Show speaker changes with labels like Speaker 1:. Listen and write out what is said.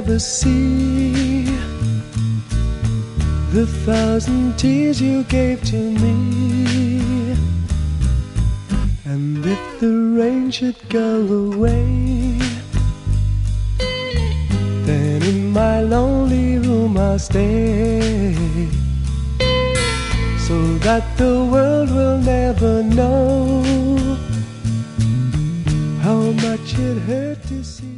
Speaker 1: never see the thousand tears you gave to me. And if the rain should go away, then in my lonely room I'll stay, so that the world will never know how much it hurt to see